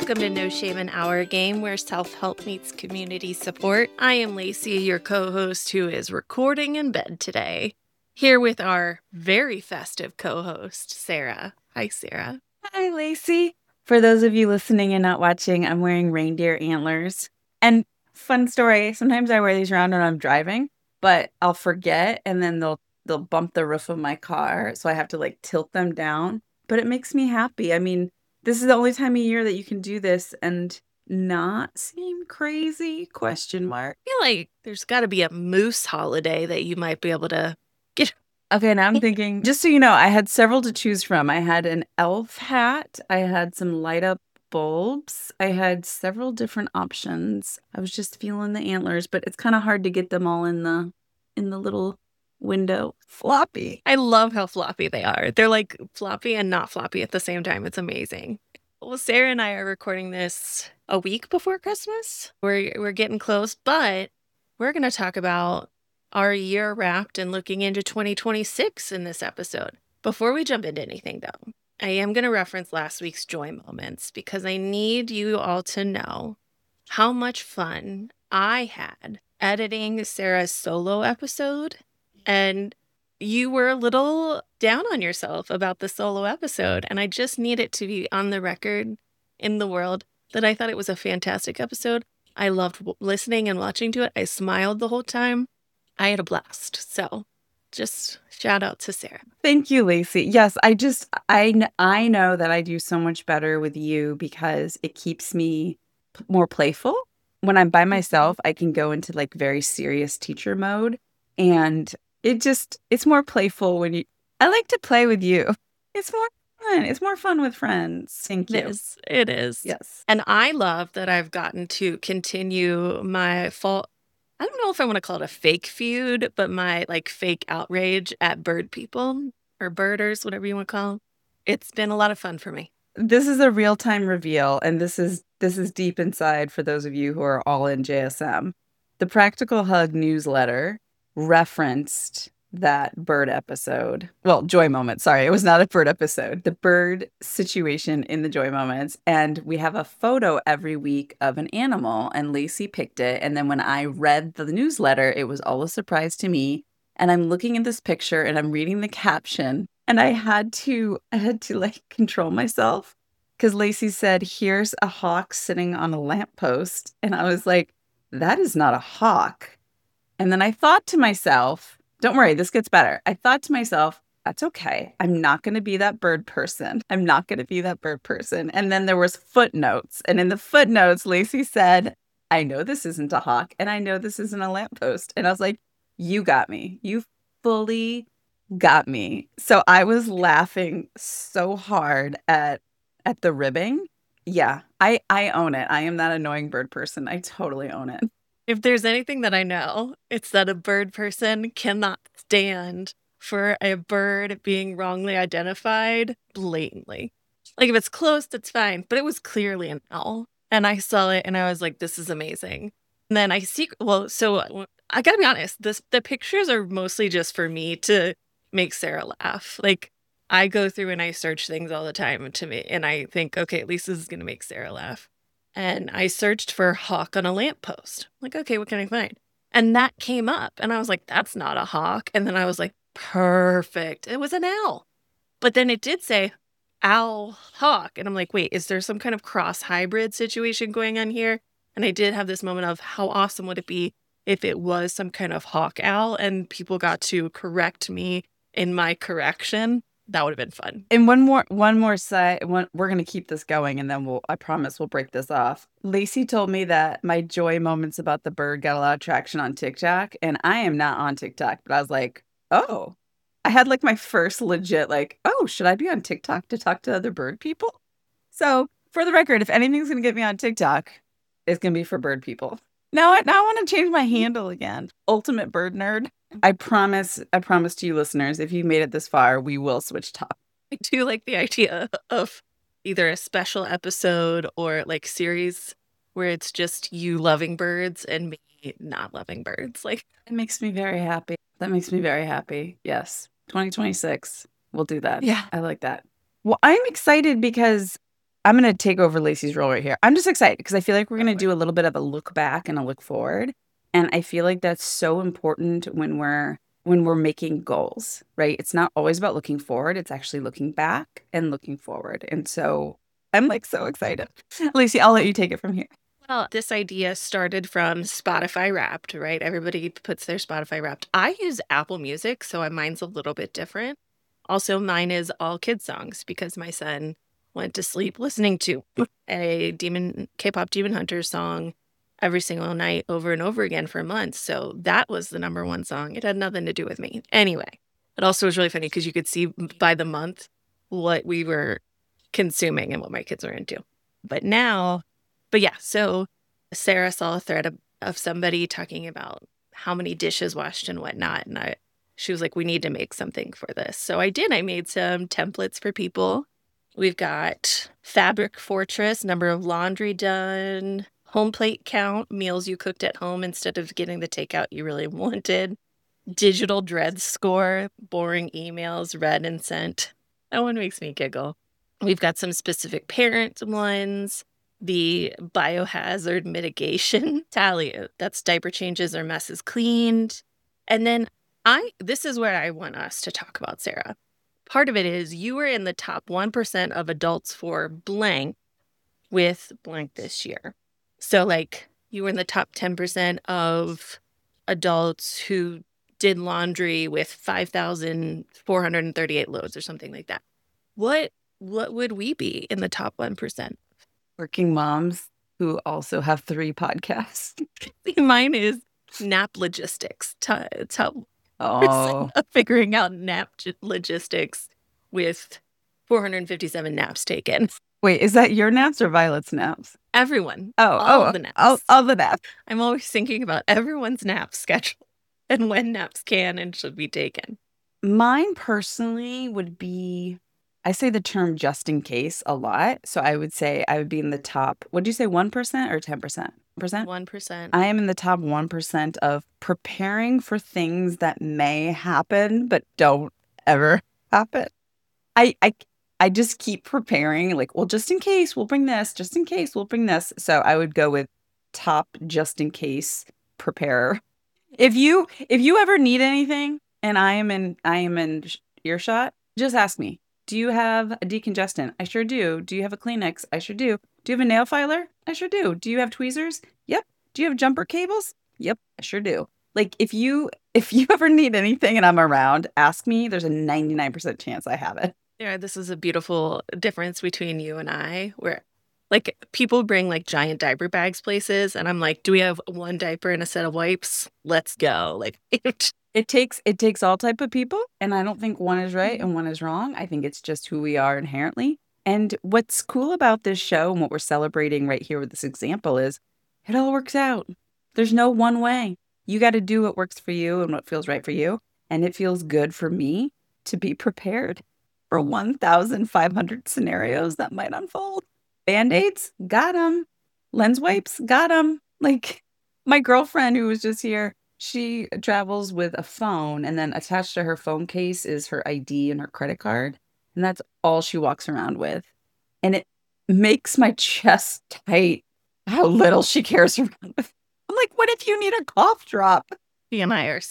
Welcome to No Shame in Our Game, where self-help meets community support. I am Lacey, your co-host, who is recording in bed today, here with our very festive co-host, Sarah. Hi, Sarah. Hi, Lacey. For those of you listening and not watching, I'm wearing reindeer antlers. And fun story, sometimes I wear these around when I'm driving, but I'll forget and then they'll bump the roof of my car, so I have to like tilt them down. But it makes me happy. I mean, this is the only time of year that you can do this and not seem crazy? Question mark. I feel like there's got to be a moose holiday that you might be able to get. Okay, now I'm thinking, just so you know, I had several to choose from. I had an elf hat, I had some light up bulbs, I had several different options. I was just feeling the antlers, but it's kind of hard to get them all in the little window. Floppy. I love how floppy they are. They're like floppy and not floppy at the same time. It's amazing. Well, Sarah and I are recording this a week before Christmas. We're getting close, but we're going to talk about our year wrapped and looking into 2026 in this episode. Before we jump into anything, though, I am going to reference last week's joy moments because I need you all to know how much fun I had editing Sarah's solo episode. And you were a little down on yourself about the solo episode. And I just need it to be on the record in the world that I thought it was a fantastic episode. I loved listening and watching to it. I smiled the whole time. I had a blast. So just shout out to Sarah. Thank you, Lacey. Yes, I know that I do so much better with you because it keeps me more playful. When I'm by myself, I can go into like very serious teacher mode, and it's more playful I like to play with you. It's more fun. It's more fun with friends. Thank you. It is. Yes. And I love that I've gotten to continue my fall. I don't know if I want to call it a fake feud, but my like fake outrage at bird people or birders, whatever you want to call them. It's been a lot of fun for me. This is a real-time reveal, and this is deep inside for those of you who are all in JSM. The Practical Hug newsletter referenced that bird episode. Well, Joy Moment. Sorry, it was not a bird episode. The bird situation in the Joy Moments. And we have a photo every week of an animal, and Lacey picked it. And then when I read the newsletter, it was all a surprise to me. And I'm looking at this picture and I'm reading the caption, and I had to like control myself because Lacey said, "Here's a hawk sitting on a lamppost." And I was like, that is not a hawk. And then I thought to myself, don't worry, this gets better. I thought to myself, that's okay. I'm not going to be that bird person. I'm not going to be that bird person. And then there was footnotes. And in the footnotes, Lacey said, I know this isn't a hawk and I know this isn't a lamppost. And I was like, you got me. You fully got me. So I was laughing so hard at the ribbing. Yeah, I own it. I am that annoying bird person. I totally own it. If there's anything that I know, it's that a bird person cannot stand for a bird being wrongly identified blatantly. Like if it's close, that's fine, but it was clearly an owl. And I saw it and I was like, this is amazing. And then so I gotta be honest, the pictures are mostly just for me to make Sarah laugh. Like I go through and I search things all the time to me and I think, okay, at least this is gonna make Sarah laugh. And I searched for hawk on a lamppost. Like, okay, what can I find? And that came up. And I was like, that's not a hawk. And then I was like, perfect. It was an owl. But then it did say owl hawk. And I'm like, wait, is there some kind of cross hybrid situation going on here? And I did have this moment of how awesome would it be if it was some kind of hawk owl and people got to correct me in my correction. That would have been fun. And one more side. We're going to keep this going, and then I promise we'll break this off. Lacey told me that my joy moments about the bird got a lot of traction on TikTok, and I am not on TikTok, but I was like, oh, I had like my first legit like, oh, should I be on TikTok to talk to other bird people? So for the record, if anything's going to get me on TikTok, it's going to be for bird people. Now I want to change my handle again. Ultimate Bird Nerd. I promise to you listeners, if you made it this far, we will switch topics. I do like the idea of either a special episode or like series where it's just you loving birds and me not loving birds. Like it makes me very happy. That makes me very happy. Yes. 2026. We'll do that. Yeah. I like that. Well, I'm excited because I'm going to take over Lacey's role right here. I'm just excited because I feel like we're going to do a little bit of a look back and a look forward. And I feel like that's so important when we're making goals, right? It's not always about looking forward. It's actually looking back and looking forward. And so I'm like so excited. Lacey, I'll let you take it from here. Well, this idea started from Spotify Wrapped, right? Everybody puts their Spotify Wrapped. I use Apple Music, so mine's a little bit different. Also, mine is all kids songs because my son went to sleep listening to a K-pop Demon Hunter song every single night over and over again for months. So that was the number one song. It had nothing to do with me. Anyway, it also was really funny because you could see by the month what we were consuming and what my kids were into. But yeah, so Sarah saw a thread of somebody talking about how many dishes washed and whatnot. And she was like, we need to make something for this. So I did. I made some templates for people. We've got Fabric Fortress, number of laundry done, home plate count, meals you cooked at home instead of getting the takeout you really wanted, digital dread score, boring emails read and sent. That one makes me giggle. We've got some specific parent ones, the biohazard mitigation tally. That's diaper changes or messes cleaned. And then this is where I want us to talk about, Sarah. Part of it is you were in the top 1% of adults for blank with blank this year. So like you were in the top 10% of adults who did laundry with 5,438 loads or something like that. What would we be in the top 1%? Working moms who also have 3 podcasts. Mine is nap logistics. Top Oh, of figuring out nap logistics with 457 naps taken. wait, is that your naps or Violet's naps? Everyone. All of the naps. All the naps. I'm always thinking about everyone's nap schedule and when naps can and should be taken. Mine personally would be, I say the term just in case a lot. So I would say I would be in the top, would you say 1% or 10%? 1%. I am in the top 1% of preparing for things that may happen but don't ever happen. I just keep preparing, like, well, just in case we'll bring this, just in case we'll bring this. So I would go with top just in case preparer. If you ever need anything and I am in earshot, just ask me. Do you have a decongestant? I sure do. Do you have a Kleenex? I sure do. Do you have a nail filer? I sure do. Do you have tweezers? Yep. Do you have jumper cables? Yep, I sure do. Like if you ever need anything and I'm around, ask me. There's a 99% chance I have it. Yeah, this is a beautiful difference between you and I, where like people bring like giant diaper bags places and I'm like, do we have one diaper and a set of wipes? Let's go. Like it takes all type of people, and I don't think one is right and one is wrong. I think it's just who we are inherently. And what's cool about this show and what we're celebrating right here with this example is it all works out. There's no one way. You got to do what works for you and what feels right for you. And it feels good for me to be prepared for 1,500 scenarios that might unfold. Band-Aids, got them. Lens wipes, got them. Like my girlfriend who was just here, she travels with a phone, and then attached to her phone case is her ID and her credit card. And that's all she walks around with. And it makes my chest tight how little she carries around with. I'm like, what if you need a cough drop? He and I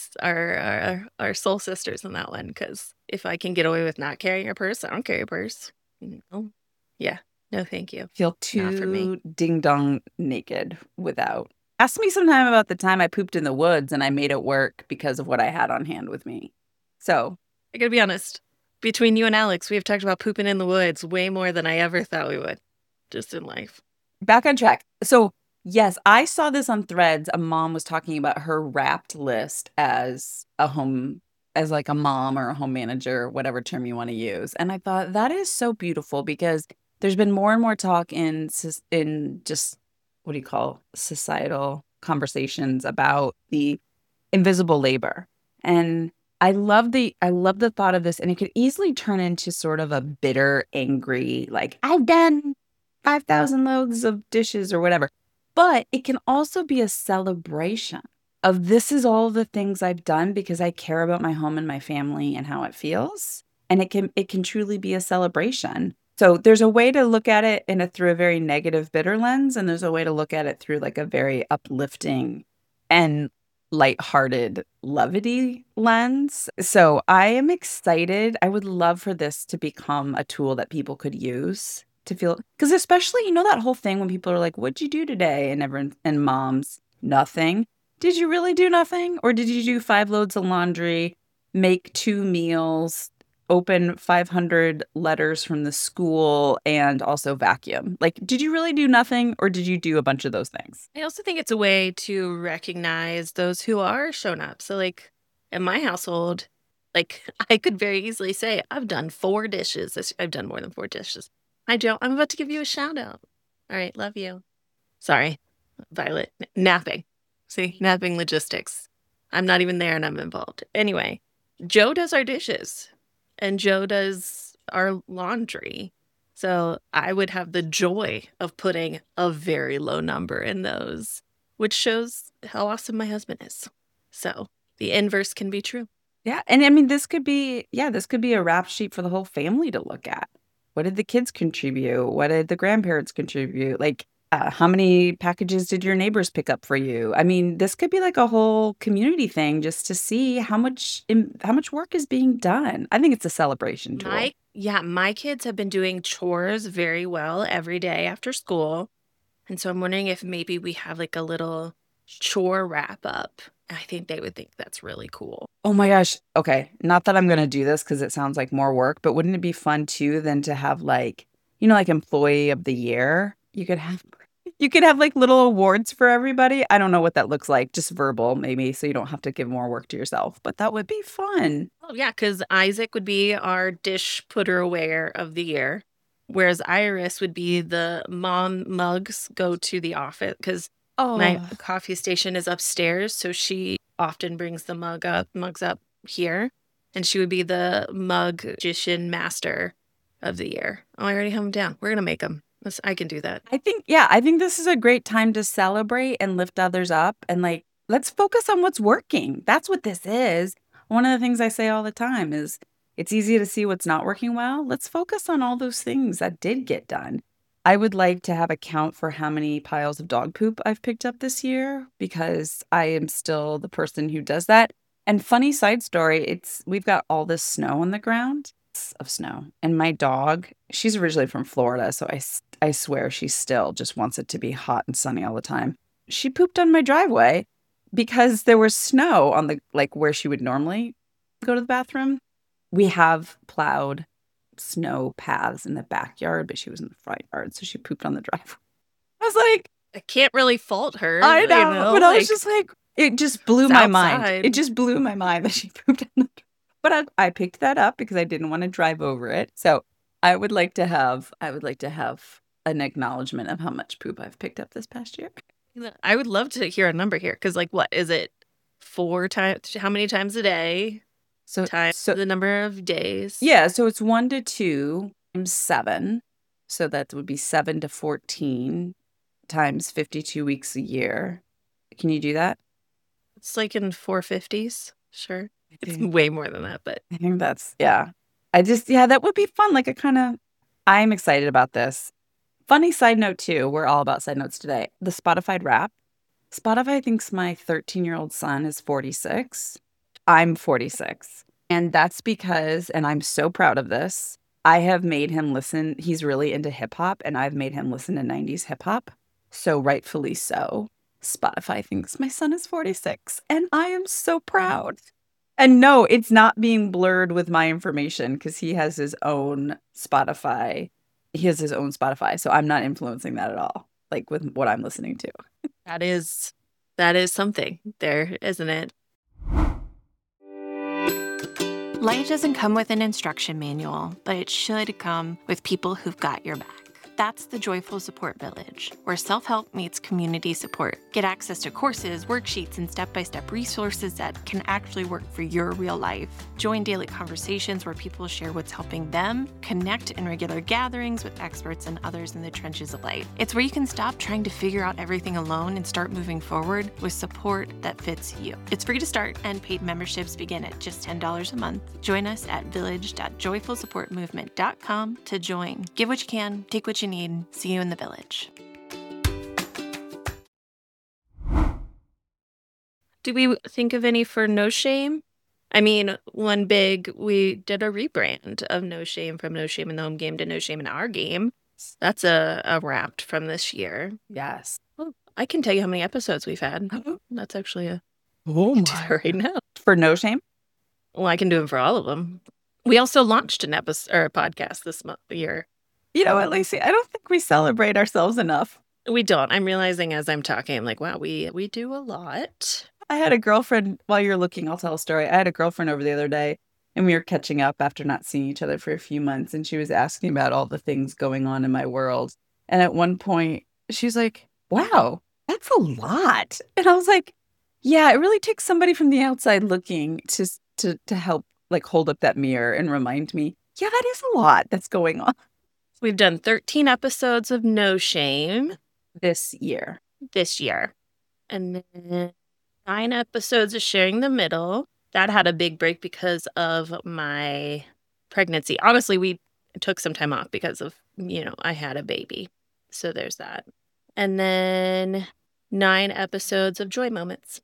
are soul sisters in that one, because if I can get away with not carrying a purse, I don't carry a purse. No. Yeah. No, thank you. Feel too ding dong naked without. Ask me sometime about the time I pooped in the woods and I made it work because of what I had on hand with me. So I gotta be honest. Between you and Alex, we have talked about pooping in the woods way more than I ever thought we would, just in life. Back on track. So yes, I saw this on Threads. A mom was talking about her Wrapped list as like a mom or a home manager, whatever term you want to use. And I thought that is so beautiful because there's been more and more talk in just, what do you call, societal conversations about the invisible labor. And I love the thought of this, and it could easily turn into sort of a bitter, angry, like, I've done 5,000 loads of dishes or whatever. But it can also be a celebration of this is all the things I've done because I care about my home and my family and how it feels. And it can truly be a celebration So there's a way to look at it through a very negative, bitter lens, and there's a way to look at it through like a very uplifting and lighthearted, levity lens. So I am excited. I would love for this to become a tool that people could use to feel, because especially, that whole thing when people are like, "What'd you do today?" And everyone and moms, nothing. Did you really do nothing? Or did you do 5 loads of laundry, make 2 meals, open 500 letters from the school, and also vacuum? Like, did you really do nothing, or did you do a bunch of those things? I also think it's a way to recognize those who are shown up. So, like, in my household, like, I could very easily say, I've done 4 dishes. I've done more than 4 dishes. Hi, Joe. I'm about to give you a shout out. All right. Love you. Sorry, Violet. Napping. See, napping logistics. I'm not even there and I'm involved. Anyway, Joe does our dishes and Joe does our laundry. So I would have the joy of putting a very low number in those, which shows how awesome my husband is. So the inverse can be true. Yeah. And I mean, this could be a rap sheet for the whole family to look at. What did the kids contribute? What did the grandparents contribute? Like, how many packages did your neighbors pick up for you? I mean, this could be like a whole community thing just to see how much work is being done. I think it's a celebration tool. My kids have been doing chores very well every day after school. And so I'm wondering if maybe we have like a little chore wrap up. I think they would think that's really cool. Oh my gosh. Okay. Not that I'm going to do this because it sounds like more work, but wouldn't it be fun too then to have like, like employee of the year? You could have like little awards for everybody. I don't know what that looks like, just verbal maybe, so you don't have to give more work to yourself, but that would be fun. Oh, yeah, because Isaac would be our dish putter aware of the year, whereas Iris would be the mom mugs go to the office because my Oh, coffee station is upstairs. So she often brings the mugs up here. And she would be the magician master of the year. Oh, I already have them down. We're going to make them. I can do that. I think this is a great time to celebrate and lift others up and like, let's focus on what's working. That's what this is. One of the things I say all the time is it's easy to see what's not working well. Let's focus on all those things that did get done. I would like to have a count for how many piles of dog poop I've picked up this year because I am still the person who does that. And funny side story, we've got all this snow on the ground of snow. And my dog, she's originally from Florida, so I swear she still just wants it to be hot and sunny all the time. She pooped on my driveway because there was snow on the like where she would normally go to the bathroom. We have plowed snow paths in the backyard, but she was in the front yard, so she pooped on the driveway. I was like, I can't really fault her. I know, but I was just like, it just blew my mind. outside. It just blew my mind that she pooped on the. But I picked that up because I didn't want to drive over it. So I would like to have an acknowledgement of how much poop I've picked up this past year. I would love to hear a number here because, like, what is it? 4 times? How many times a day? So Times the number of days. yeah, so it's 1 to 2 times 7. So that would be 7 to 14 times 52 weeks a year. Can you do that? It's like in 450s. Sure. It's way more than that, but I think yeah. That would be fun. Like I'm excited about this. Funny side note too, we're all about side notes today. The Spotify rap. Spotify thinks my 13-year-old son is 46. I'm 46. And that's because, and I'm so proud of this, I have made him listen. He's really into hip hop, and I've made him listen to 90s hip hop. So rightfully so, Spotify thinks my son is 46, and I am so proud. And no, it's not being blurred with my information because he has his own Spotify. So I'm not influencing that at all, like with what I'm listening to. that is something there, isn't it? Life doesn't come with an instruction manual, but it should come with people who've got your back. That's the Joyful Support Village, where self-help meets community support. Get access to courses, worksheets, and step-by-step resources that can actually work for your real life. Join daily conversations where people share what's helping them, connect in regular gatherings with experts and others in the trenches of life. It's where you can stop trying to figure out everything alone and start moving forward with support that fits you. It's free to start, and paid memberships begin at just $10 a month. Join us at village.joyfulsupportmovement.com to join. Give what you can, take what you need. See you in the village. Do we think of any for No Shame? I mean, we did a rebrand of No Shame, from No Shame in the Home Game to No Shame in Our Game. That's a wrapped from this year. Yes. Well, I can tell you how many episodes we've had. That's actually a Oh I can do that right now. For No Shame? Well, I can do them for all of them. We also launched an episode or a podcast this year. You know what, Lacey? I don't think we celebrate ourselves enough. We don't. I'm realizing as I'm talking, I'm like, wow, we do a lot. I had a girlfriend, while you're looking, I'll tell a story. I had a girlfriend over the other day, and we were catching up after not seeing each other for a few months, and she was asking about all the things going on in my world. And at one point, she was like, wow, that's a lot. And I was like, yeah, it really takes somebody from the outside looking to help, like, hold up that mirror and remind me, yeah, that is a lot that's going on. We've done 13 episodes of No Shame this year. And then 9 episodes of Sharing the Middle. That had a big break because of my pregnancy. Honestly, we took some time off because of, I had a baby. So there's that. And then 9 episodes of Joy Moments.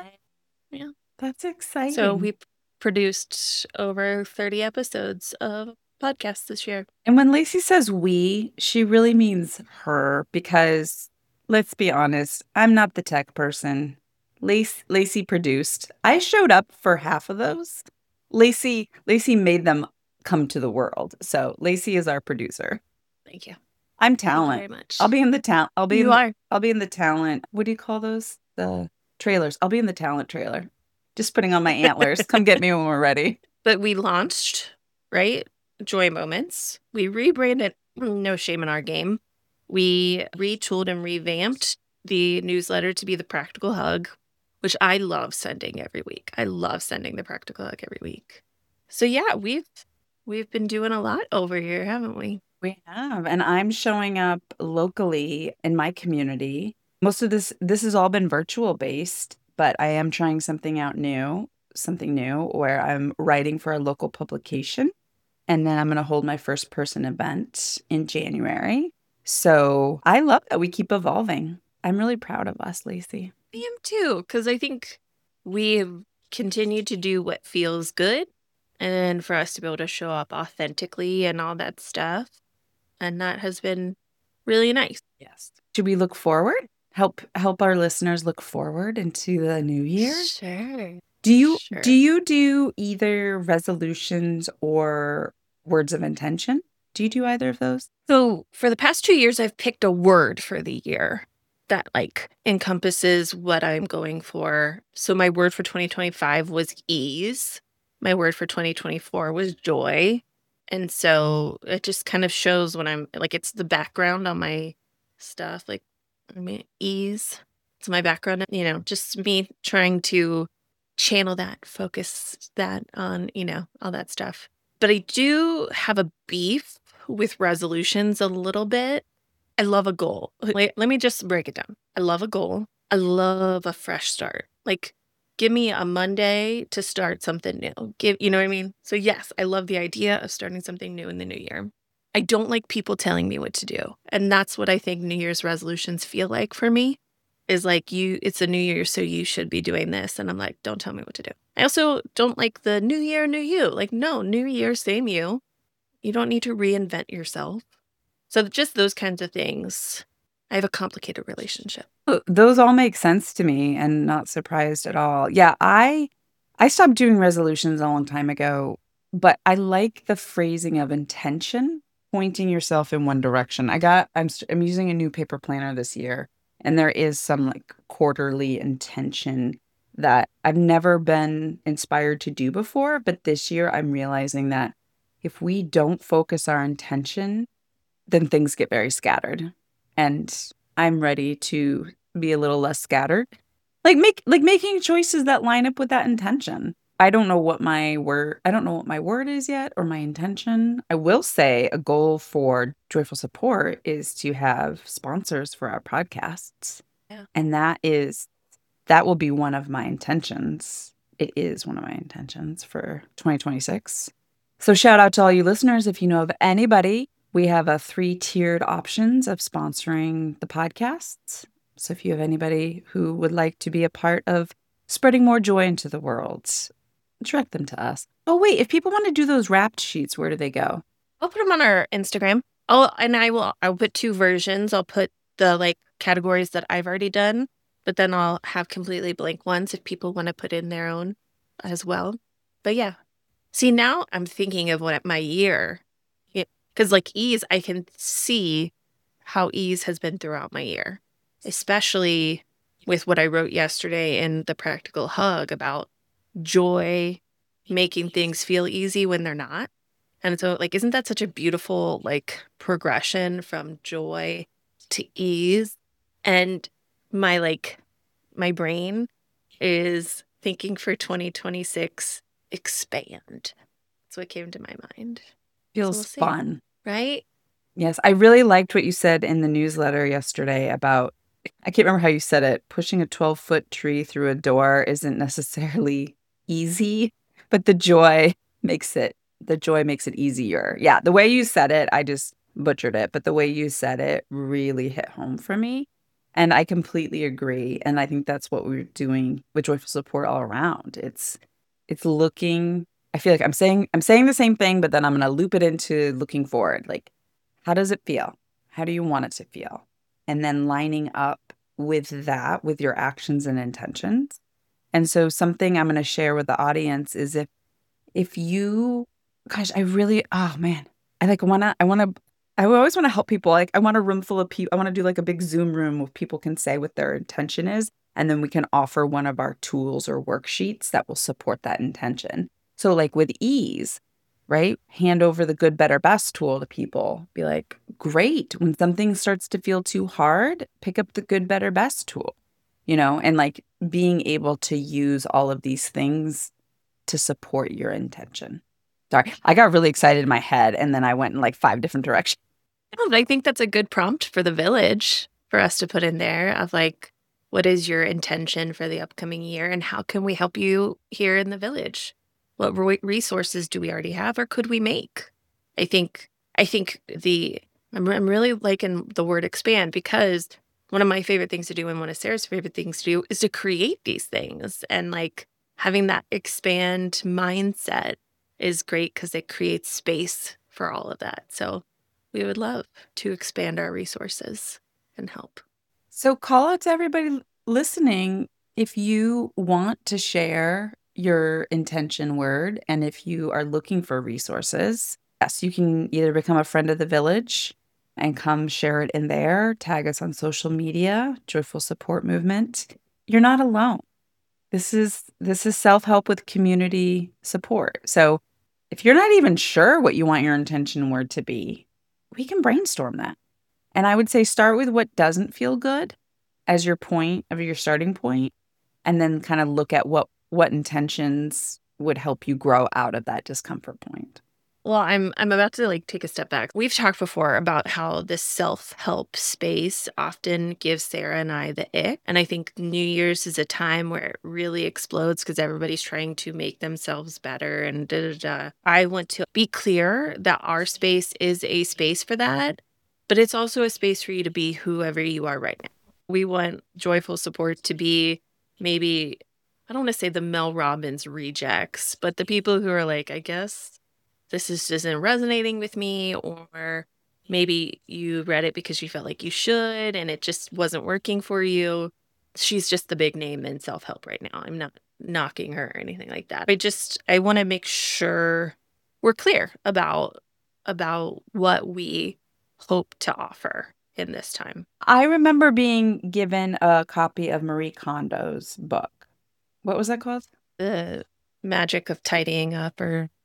Yeah. That's exciting. So we produced over 30 episodes of podcasts this year. And when Lacey says we, she really means her, because let's be honest, I'm not the tech person. Lacey produced. I showed up for half of those. Lacey made them come to the world. So Lacey is our producer. Thank you. I'm talent. Thank you very much. I'll be in the talent. I'll be in the talent. What do you call those? The trailers. I'll be in the talent trailer. Just putting on my antlers. Come get me when we're ready. But we launched, right? Joy Moments. We rebranded No Shame in Our Game. We retooled and revamped the newsletter to be the Practical Hug, which I love sending every week. I love sending the Practical Hug every week. So yeah, we've been doing a lot over here, haven't we? We have. And I'm showing up locally in my community. Most of this has all been virtual based, but I am trying something new where I'm writing for a local publication. And then I'm going to hold my first person event in January. So I love that we keep evolving. I'm really proud of us, Lacey. I am too, because I think we continue to do what feels good, and for us to be able to show up authentically and all that stuff. And that has been really nice. Yes. Should we look forward? Help our listeners look forward into the new year? Sure. Do you do either resolutions or words of intention? Do you do either of those? So for the past 2 years, I've picked a word for the year that encompasses what I'm going for. So my word for 2025 was ease. My word for 2024 was joy. And so it just kind of shows when I'm it's the background on my stuff. Ease. It's my background, just me trying to channel that, focus that on, all that stuff. But I do have a beef with resolutions a little bit. I love a goal. Let me just break it down. I love a goal. I love a fresh start. Give me a Monday to start something new. You know what I mean? So yes, I love the idea of starting something new in the new year. I don't like people telling me what to do. And that's what I think New Year's resolutions feel like for me. Is it's a new year, so you should be doing this. And I'm like, don't tell me what to do. I also don't like the new year, new you. No, new year, same you. You don't need to reinvent yourself. So just those kinds of things. I have a complicated relationship. Those all make sense to me, and not surprised at all. Yeah, I stopped doing resolutions a long time ago, but I like the phrasing of intention, pointing yourself in one direction. I'm using a new paper planner this year, and there is some quarterly intention that I've never been inspired to do before. But this year I'm realizing that if we don't focus our intention then things get very scattered. And I'm ready to be a little less scattered. Making choices that line up with that intention. I don't know what my word is yet or my intention. I will say a goal for Joyful Support is to have sponsors for our podcasts. Yeah. And that will be one of my intentions. It is one of my intentions for 2026. So shout out to all you listeners. If you know of anybody, we have a 3-tiered options of sponsoring the podcasts. So if you have anybody who would like to be a part of spreading more joy into the world, direct them to us. Oh, wait, if people want to do those wrapped sheets, where do they go? I'll put them on our Instagram. I'll put 2 versions. I'll put the categories that I've already done, but then I'll have completely blank ones if people want to put in their own as well. But yeah. See, now I'm thinking of what my year, because ease, I can see how ease has been throughout my year, especially with what I wrote yesterday in the practical hug about joy, making things feel easy when they're not. And so, isn't that such a beautiful, progression from joy to ease? And my, my brain is thinking for 2026, expand. That's what came to my mind. Feels fun. Right? Yes. I really liked what you said in the newsletter yesterday about, I can't remember how you said it, pushing a 12-foot tree through a door isn't necessarily easy, but the joy makes it easier. Yeah. The way you said it, I just butchered it, but the way you said it really hit home for me. And I completely agree. And I think that's what we're doing with Joyful Support all around. It's looking, I feel like I'm saying the same thing, but then I'm going to loop it into looking forward. How does it feel? How do you want it to feel? And then lining up with that, with your actions and intentions. And so something I'm going to share with the audience is if you, gosh, oh man, I always want to help people. I want a room full of people. I want to do a big Zoom room where people can say what their intention is. And then we can offer one of our tools or worksheets that will support that intention. So with ease, right? Hand over the good, better, best tool to people. Be like, great. When something starts to feel too hard, pick up the good, better, best tool, and being able to use all of these things to support your intention. Sorry, I got really excited in my head and then I went in 5 different directions. I think that's a good prompt for the village for us to put in there of what is your intention for the upcoming year and how can we help you here in the village? What resources do we already have or could we make? I think I'm really liking the word expand because one of my favorite things to do and one of Sarah's favorite things to do is to create these things. And having that expand mindset is great because it creates space for all of that. So we would love to expand our resources and help. So call out to everybody listening if you want to share your intention word and if you are looking for resources. Yes, you can either become a friend of the village and come share it in there, tag us on social media, Joyful Support Movement. You're not alone. This is self-help with community support. So if you're not even sure what you want your intention word to be, we can brainstorm that. And I would say start with what doesn't feel good as your starting point, and then kind of look at what intentions would help you grow out of that discomfort point. Well, I'm about to take a step back. We've talked before about how this self-help space often gives Sarah and I the ick. And I think New Year's is a time where it really explodes because everybody's trying to make themselves better and da da da. I want to be clear that our space is a space for that, but it's also a space for you to be whoever you are right now. We want Joyful Support to be maybe, I don't want to say the Mel Robbins rejects, but the people who are I guess this isn't resonating with me, or maybe you read it because you felt like you should and it just wasn't working for you. She's just the big name in self-help right now. I'm not knocking her or anything like that. I want to make sure we're clear about what we hope to offer in this time. I remember being given a copy of Marie Kondo's book. What was that called? The Magic of Tidying Up, or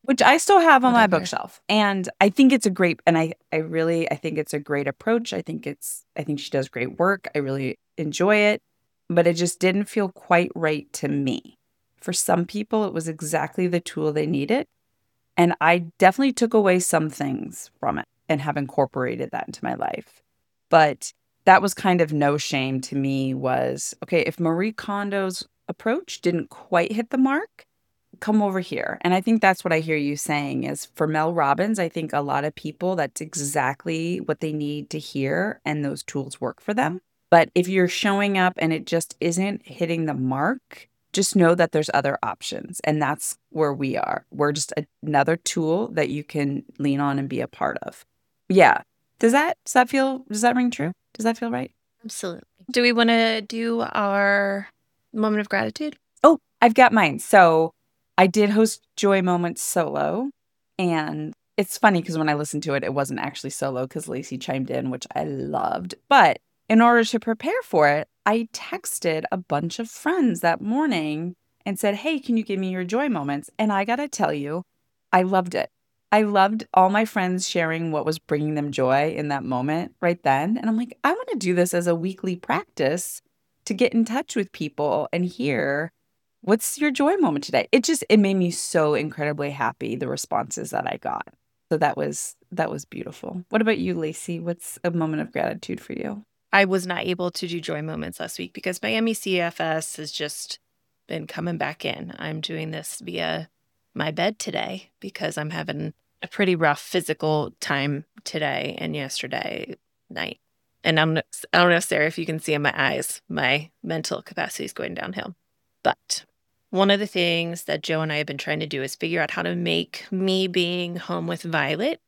which I still have on my Whatever. bookshelf. And I think it's a great, and I think it's a great approach. I think she does great work. I really enjoy it, but it just didn't feel quite right to me. For some people, it was exactly the tool they needed. And I definitely took away some things from it and have incorporated that into my life. But that was kind of no shame to me was, okay, if Marie Kondo's approach didn't quite hit the mark, come over here. And I think that's what I hear you saying is for Mel Robbins, I think a lot of people, that's exactly what they need to hear. And those tools work for them. But if you're showing up and it just isn't hitting the mark, just know that there's other options. And that's where we are. We're just another tool that you can lean on and be a part of. Yeah. Does that ring true? Does that feel right? Absolutely. Do we want to do our moment of gratitude? Oh, I've got mine. So I did host Joy Moments solo. And it's funny because when I listened to it, it wasn't actually solo because Lacey chimed in, which I loved. But in order to prepare for it, I texted a bunch of friends that morning and said, hey, can you give me your joy moments? And I got to tell you, I loved it. I loved all my friends sharing what was bringing them joy in that moment right then. And I'm like, I want to do this as a weekly practice to get in touch with people and hear what's your joy moment today. It made me so incredibly happy, the responses that I got. So that was beautiful. What about you, Lacey? What's a moment of gratitude for you? I was not able to do joy moments last week because my MECFS has just been coming back in. I'm doing this via my bed today because I'm having a pretty rough physical time today and yesterday night. And I don't know, Sarah, if you can see in my eyes, my mental capacity is going downhill. But one of the things that Joe and I have been trying to do is figure out how to make me being home with Violet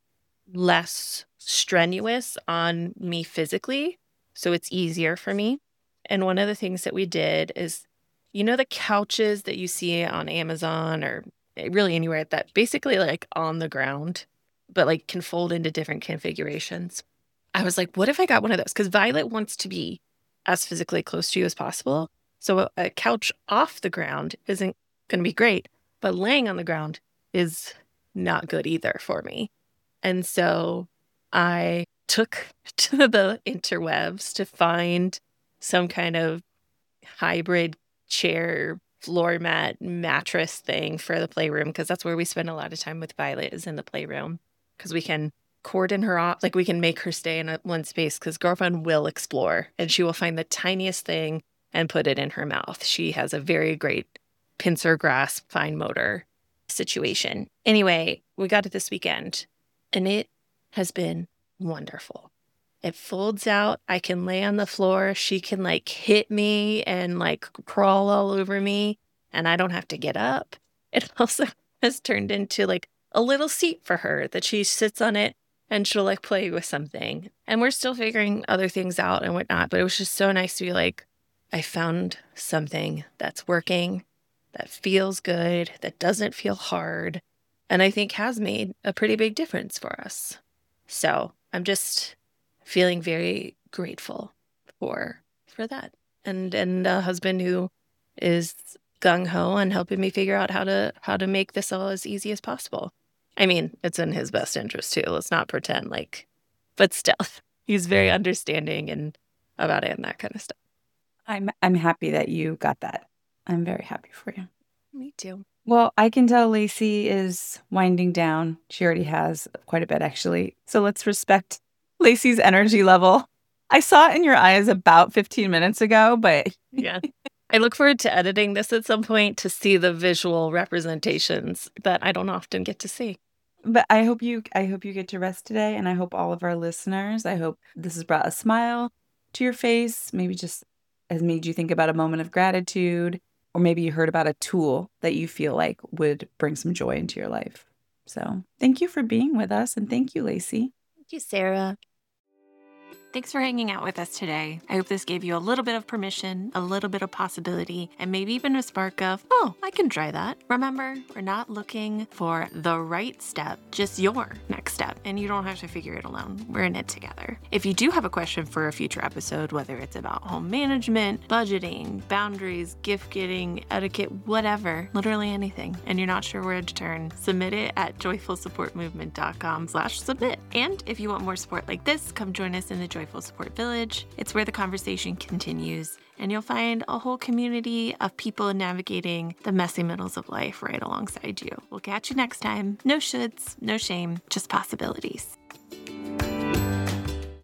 less strenuous on me physically, so it's easier for me. And one of the things that we did is, the couches that you see on Amazon or really anywhere that basically like on the ground, but like can fold into different configurations. I was like, what if I got one of those? Because Violet wants to be as physically close to you as possible. So a couch off the ground isn't going to be great, but laying on the ground is not good either for me. And so I took to the interwebs to find some kind of hybrid chair, floor mat, mattress thing for the playroom, because that's where we spend a lot of time with Violet is in the playroom, because we can cordon her off, like we can make her stay in one space, because Girlfriend will explore and she will find the tiniest thing and put it in her mouth. She has a very great pincer grasp, fine motor situation. Anyway, we got it this weekend and it has been wonderful. It folds out. I can lay on the floor. She can like hit me and like crawl all over me, and I don't have to get up. It also has turned into like a little seat for her that she sits on it and she'll like play with something. And we're still figuring other things out and whatnot, but it was just so nice to be like, I found something that's working, that feels good, that doesn't feel hard, and I think has made a pretty big difference for us. So I'm just feeling very grateful for that. And a husband who is gung-ho and helping me figure out how to make this all as easy as possible. I mean, it's in his best interest too. Let's not pretend but still, he's very understanding and about it and that kind of stuff. I'm happy that you got that. I'm very happy for you. Me too. Well, I can tell Lacey is winding down. She already has quite a bit, actually. So let's respect Lacey's energy level. I saw it in your eyes about 15 minutes ago, but yeah. I look forward to editing this at some point to see the visual representations that I don't often get to see. But I hope you get to rest today, and I hope all of our listeners, I hope this has brought a smile to your face, maybe just has made you think about a moment of gratitude, or maybe you heard about a tool that you feel like would bring some joy into your life. So thank you for being with us, and thank you, Lacey. Thank you, Sarah. Thanks for hanging out with us today. I hope this gave you a little bit of permission, a little bit of possibility, and maybe even a spark of, oh, I can try that. Remember, we're not looking for the right step, just your next step. step, and you don't have to figure it alone. We're in it together. If you do have a question for a future episode, whether it's about home management, budgeting, boundaries, gift getting, etiquette, whatever, literally anything, and you're not sure where to turn, submit it at joyfulsupportmovement.com/submit. And if you want more support like this, come join us in the Joyful Support Village. It's where the conversation continues, and you'll find a whole community of people navigating the messy middles of life right alongside you. We'll catch you next time. No shoulds, no shame, just possibilities.